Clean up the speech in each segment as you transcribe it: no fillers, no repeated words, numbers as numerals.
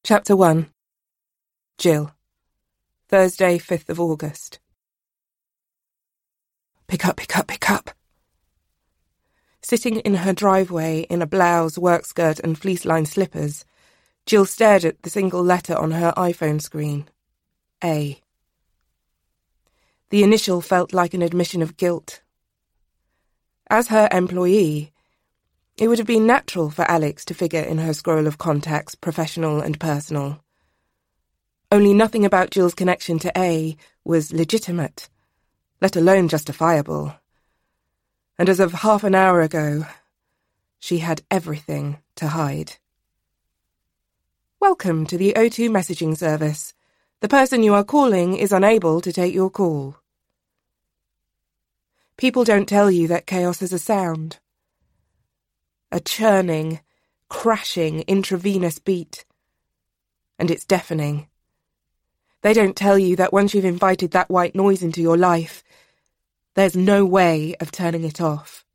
Chapter 1. Jill. Thursday, 5th of August. Pick up, pick up, pick up. Sitting in her driveway in a blouse, work skirt and fleece-lined slippers, Jill stared at the single letter on her iPhone screen. A. The initial felt like an admission of guilt. As her employee, it would have been natural for Alex to figure in her scroll of contacts, professional and personal. Only nothing about Jill's connection to A was legitimate, let alone justifiable. And as of half an hour ago, she had everything to hide. Welcome to the O2 messaging service. The person you are calling is unable to take your call. People don't tell you that chaos is a sound. A churning, crashing, intravenous beat. And it's deafening. They don't tell you that once you've invited that white noise into your life, there's no way of turning it off.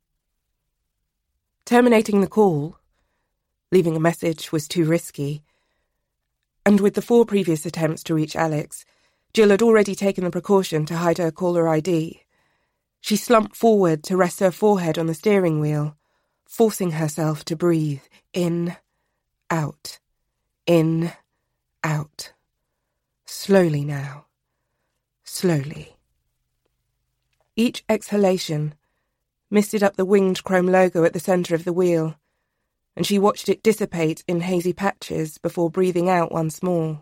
Terminating the call, leaving a message, was too risky. And with the 4 previous attempts to reach Alex, Jill had already taken the precaution to hide her caller ID. She slumped forward to rest her forehead on the steering wheel, forcing herself to breathe in, out, in, out. Slowly now. Slowly. Each exhalation misted up the winged chrome logo at the centre of the wheel, and she watched it dissipate in hazy patches before breathing out once more.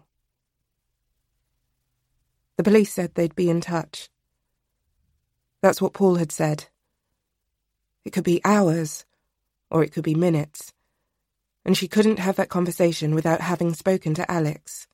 The police said they'd be in touch. That's what Paul had said. It could be hours, or it could be minutes, and she couldn't have that conversation without having spoken to Alex.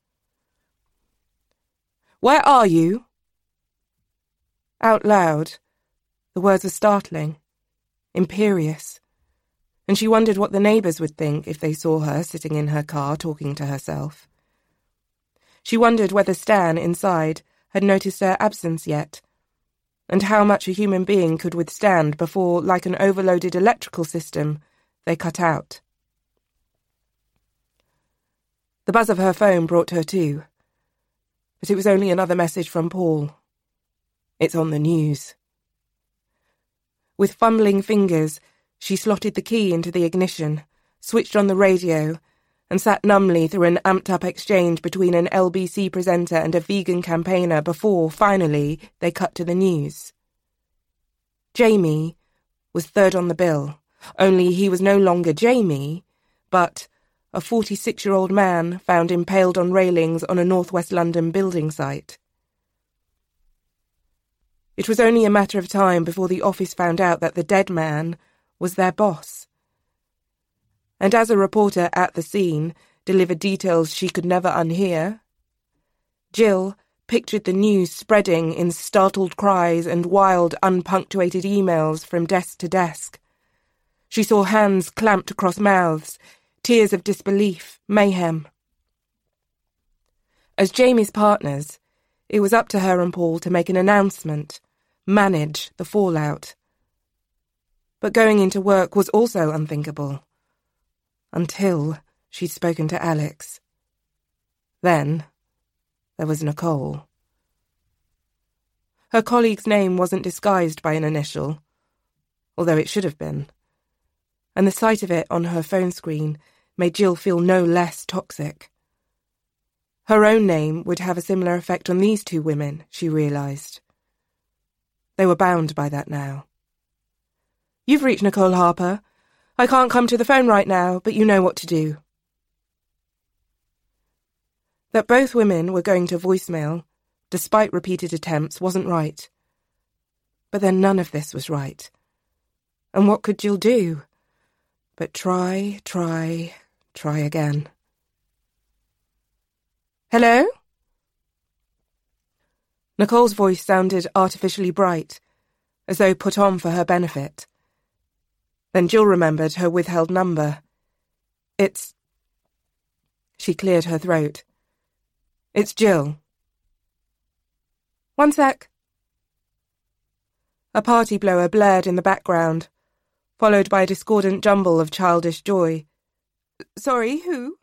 "Where are you?" Out loud, the words were startling, imperious, and she wondered what the neighbours would think if they saw her sitting in her car talking to herself. She wondered whether Stan, inside, had noticed her absence yet, and how much a human being could withstand before, like an overloaded electrical system, they cut out. The buzz of her phone brought her to, but it was only another message from Paul. It's on the news. With fumbling fingers, she slotted the key into the ignition, switched on the radio, and sat numbly through an amped-up exchange between an LBC presenter and a vegan campaigner before, finally, they cut to the news. Jamie was third on the bill, only he was no longer Jamie, but a 46-year-old man found impaled on railings on a northwest London building site. It was only a matter of time before the office found out that the dead man was their boss. And as a reporter at the scene delivered details she could never unhear, Jill pictured the news spreading in startled cries and wild, unpunctuated emails from desk to desk. She saw hands clamped across mouths, tears of disbelief, mayhem. As Jamie's partners, it was up to her and Paul to make an announcement, manage the fallout. But going into work was also unthinkable. Until she'd spoken to Alex. Then there was Nicole. Her colleague's name wasn't disguised by an initial, although it should have been, and the sight of it on her phone screen made Jill feel no less toxic. Her own name would have a similar effect on these 2 women, she realised. They were bound by that now. "You've reached Nicole Harper. I can't come to the phone right now, but you know what to do." That both women were going to voicemail, despite repeated attempts, wasn't right. But then none of this was right. And what could Jill do? But try again. "Hello?" Nicole's voice sounded artificially bright, as though put on for her benefit. Then Jill remembered her withheld number. "It's..." She cleared her throat. "It's Jill." "One sec." A party blower blared in the background, followed by a discordant jumble of childish joy. "Sorry, who?"